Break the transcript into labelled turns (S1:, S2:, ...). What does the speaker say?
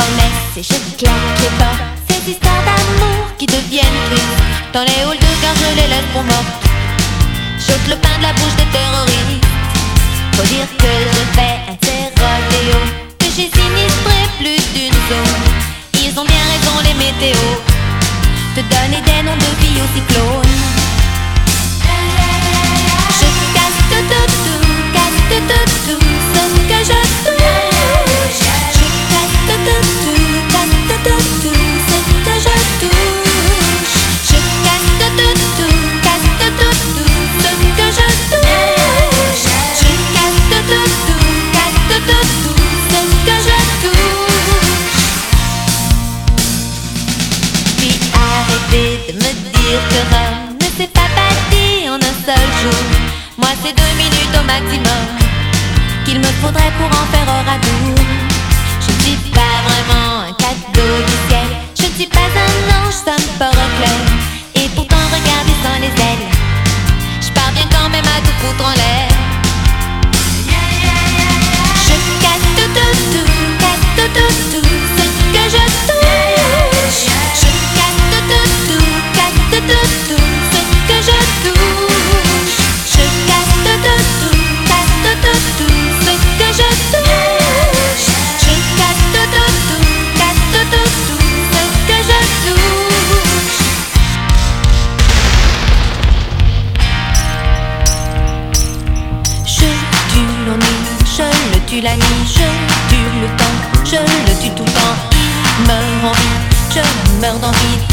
S1: promesses et je claque les portes. Ces histoires d'amour qui deviennent tristes, dans les halls de gare je les laisse pour mortes. J'ôte le pain de la bouche des terroristes. Faut dire que je fais un rodéo, que j'ai sinistré plus d'une zone. Ils ont bien raison les météos, te donner des noms de vie au cyclone. Je casse tout, casse tout, ce que je touche. Je casse tout, casse tout, ce que je touche. Je casse tout, casse tout, ce que je touche. Je casse tout, casse tout, ce que je touche. Puis arrêtez de me dire que Rome ne s'est pas bâti en un seul jour. Moi c'est 2 minutes au maximum qu'il me faudrait pour en faire un radour. Je ne suis pas vraiment un cadeau du ciel, je ne suis pas un ange, ça me paraît clair. Et pourtant regardez sans les ailes, je parviens quand même à tout foutre en l'air. Je casse tout, casse tout, ce que je touche. Je casse tout, casse tout, ce que je touche. Je casse tout, ce que je touche. Je casse tout, ce que je touche. Je tue l'ennui, je le tue la nuit, je tue le temps, je le tue tout le temps. Il meurt en vie, je meurs d'envie.